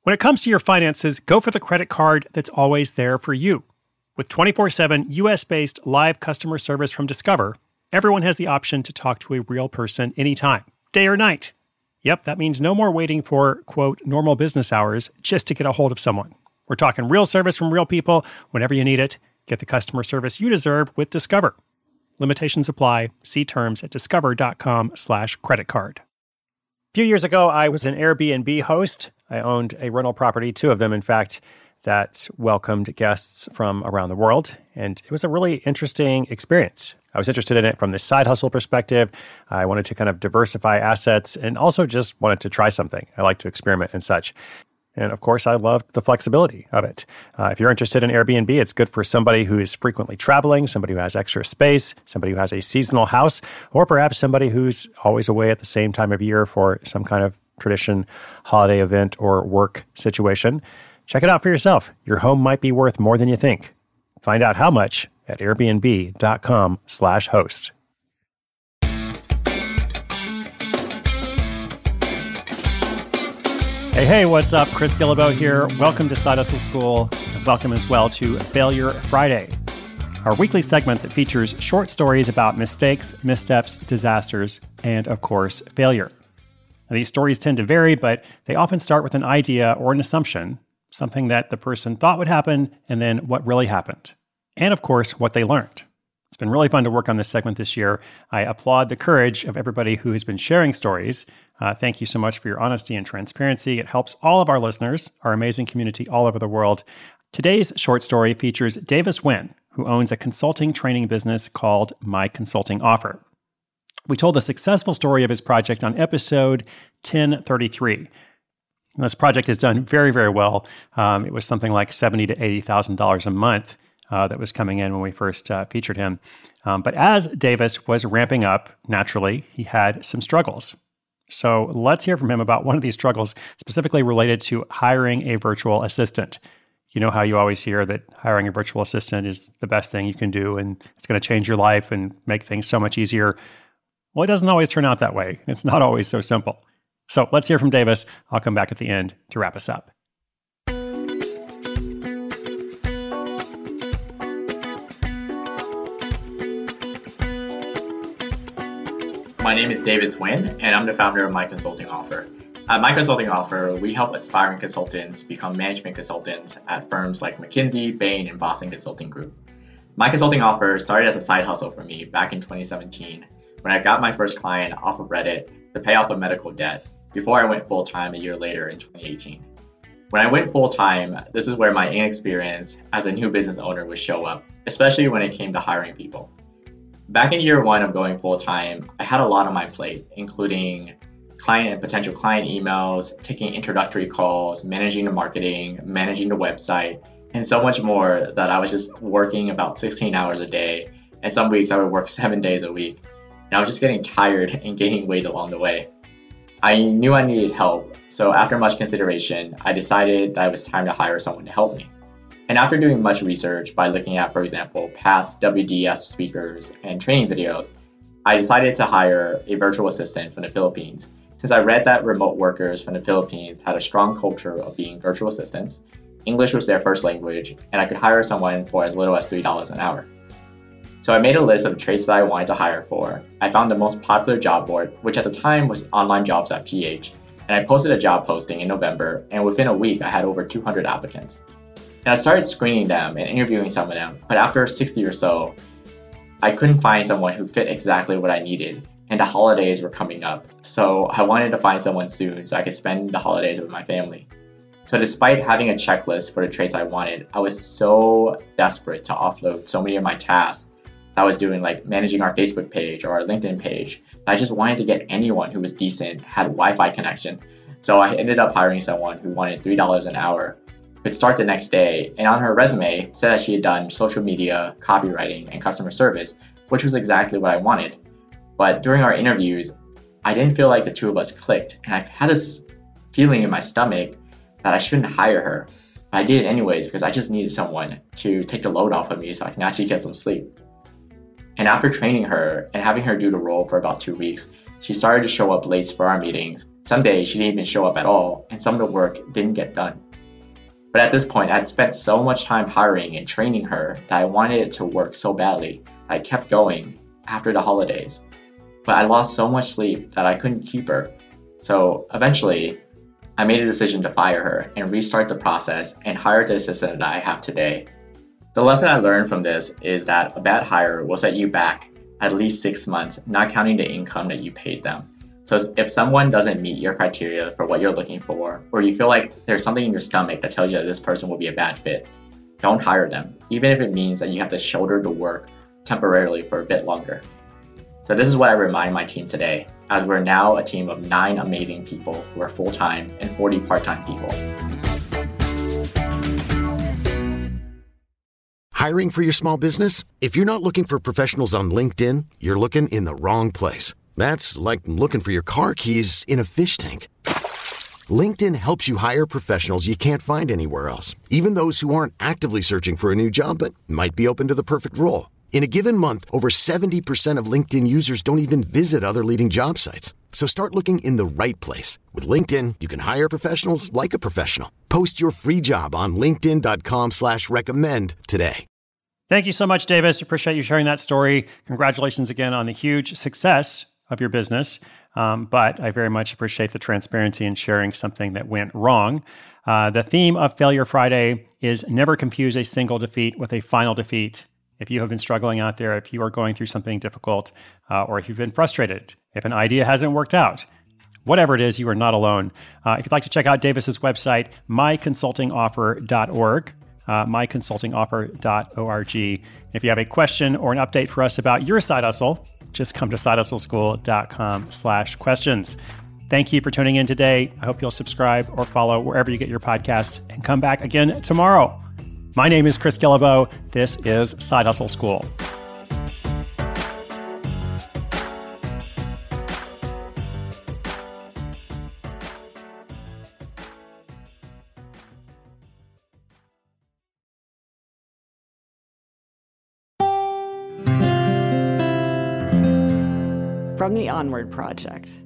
When it comes to your finances, go for the credit card that's always there for you. With 24/7 US-based live customer service from Discover, everyone has the option to talk to a real person anytime, day or night. Yep, that means no more waiting for, quote, normal business hours just to get a hold of someone. We're talking real service from real people whenever you need it. Get the customer service you deserve with Discover. Limitations apply. See terms at discover.com/creditcard. A few years ago, I was an Airbnb host. I owned a rental property, 2 of them, in fact, that welcomed guests from around the world. And it was a really interesting experience. I was interested in it from the side hustle perspective. I wanted to kind of diversify assets and also just wanted to try something. I like to experiment and such. And of course, I loved the flexibility of it. If you're interested in Airbnb, it's good for somebody who is frequently traveling, somebody who has extra space, somebody who has a seasonal house, or perhaps somebody who's always away at the same time of year for some kind of tradition, holiday event, or work situation. Check it out for yourself. Your home might be worth more than you think. Find out how much at airbnb.com/host. Hey, what's up? Chris Guillebeau here. Welcome to Side Hustle School. And welcome as well to Failure Friday, our weekly segment that features short stories about mistakes, missteps, disasters, and of course, failure. Now, these stories tend to vary, but they often start with an idea or an assumption, something that the person thought would happen, and then what really happened. And of course, what they learned. It's been really fun to work on this segment this year. I applaud the courage of everybody who has been sharing stories. Thank you so much for your honesty and transparency. It helps all of our listeners, our amazing community all over the world. Today's short story features Davis Nguyen, who owns a consulting training business called My Consulting Offer. We told the successful story of his project on episode 1033. And this project has done very, very well. It was something like $70,000 to $80,000 a month that was coming in when we first featured him. But as Davis was ramping up, naturally, he had some struggles. So let's hear from him about one of these struggles, specifically related to hiring a virtual assistant. You know how you always hear that hiring a virtual assistant is the best thing you can do, and it's going to change your life and make things so much easier. Well, it doesn't always turn out that way. It's not always so simple. So let's hear from Davis. I'll come back at the end to wrap us up. My name is Davis Nguyen, and I'm the founder of My Consulting Offer. At My Consulting Offer, we help aspiring consultants become management consultants at firms like McKinsey, Bain, and Boston Consulting Group. My Consulting Offer started as a side hustle for me back in 2017 when I got my first client off of Reddit to pay off a medical debt before I went full-time a year later in 2018. When I went full-time, this is where my inexperience as a new business owner would show up, especially when it came to hiring people. Back in year 1 of going full-time, I had a lot on my plate, including client and potential client emails, taking introductory calls, managing the marketing, managing the website, and so much more that I was just working about 16 hours a day. And some weeks I would work 7 days a week. And I was just getting tired and gaining weight along the way. I knew I needed help, so after much consideration, I decided that it was time to hire someone to help me. And after doing much research by looking at, for example, past WDS speakers and training videos, I decided to hire a virtual assistant from the Philippines, since I read that remote workers from the Philippines had a strong culture of being virtual assistants, English was their first language, and I could hire someone for as little as $3 an hour. So I made a list of traits that I wanted to hire for. I found the most popular job board, which at the time was onlinejobs.ph, and I posted a job posting in November, and within a week I had over 200 applicants. And I started screening them and interviewing some of them, but after 60 or so, I couldn't find someone who fit exactly what I needed, and the holidays were coming up, so I wanted to find someone soon so I could spend the holidays with my family. So despite having a checklist for the traits I wanted, I was so desperate to offload so many of my tasks I was doing, like managing our Facebook page or our LinkedIn page. I just wanted to get anyone who was decent, had Wi-Fi connection. So I ended up hiring someone who wanted $3 an hour, could start the next day, and on her resume said that she had done social media, copywriting, and customer service, which was exactly what I wanted. But during our interviews, I didn't feel like the two of us clicked, and I had this feeling in my stomach that I shouldn't hire her. But I did it anyways because I just needed someone to take the load off of me so I can actually get some sleep. And after training her and having her do the role for about 2 weeks, She started to show up late for our meetings. Some days she didn't even show up at all, and some of the work didn't get done. But at this point, I had spent so much time hiring and training her that I wanted it to work so badly. I kept going after the holidays. But I lost so much sleep that I couldn't keep her. So eventually, I made a decision to fire her and restart the process and hire the assistant that I have today. The lesson I learned from this is that a bad hire will set you back at least 6 months, not counting the income that you paid them. So if someone doesn't meet your criteria for what you're looking for, or you feel like there's something in your stomach that tells you that this person will be a bad fit, don't hire them, even if it means that you have to shoulder the work temporarily for a bit longer. So this is what I remind my team today, as we're now a team of 9 amazing people who are full-time and 40 part-time people. Hiring for your small business? If you're not looking for professionals on LinkedIn, you're looking in the wrong place. That's like looking for your car keys in a fish tank. LinkedIn helps you hire professionals you can't find anywhere else, even those who aren't actively searching for a new job but might be open to the perfect role. In a given month, over 70% of LinkedIn users don't even visit other leading job sites. So start looking in the right place. With LinkedIn, you can hire professionals like a professional. Post your free job on linkedin.com/recommend today. Thank you so much, Davis. Appreciate you sharing that story. Congratulations again on the huge success of your business. But I very much appreciate the transparency in sharing something that went wrong. The theme of Failure Friday is never confuse a single defeat with a final defeat. If you have been struggling out there, if you are going through something difficult, or if you've been frustrated, if an idea hasn't worked out, whatever it is, you are not alone. If you'd like to check out Davis's website, myconsultingoffer.org. myconsultingoffer.org. If you have a question or an update for us about your side hustle, just come to sidehustleschool.com/questions. Thank you for tuning in today. I hope you'll subscribe or follow wherever you get your podcasts and come back again tomorrow. My name is Chris Guillebeau. This is Side Hustle School. From the Onward Project.